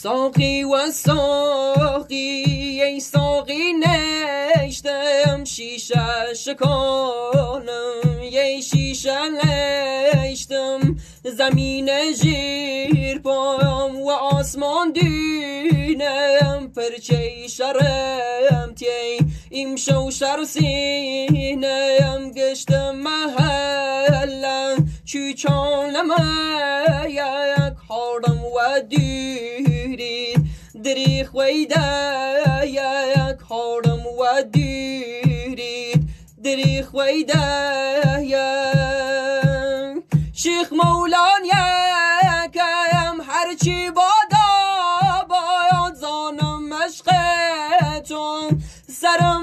ساقی و ساقی ای ساقی نشتم شیشه شکانم ای شیشه نشتم زمین زیر پام و آسمان دینم پرچه شرم تی ایم شو شر سینم گشتم محله چوچانم یک حارم و دیرید دریخ ویده یک حارم و دیرید دریخ ویده شیخ مولان یکم هرچی بادا باید زانم مشقتون سرم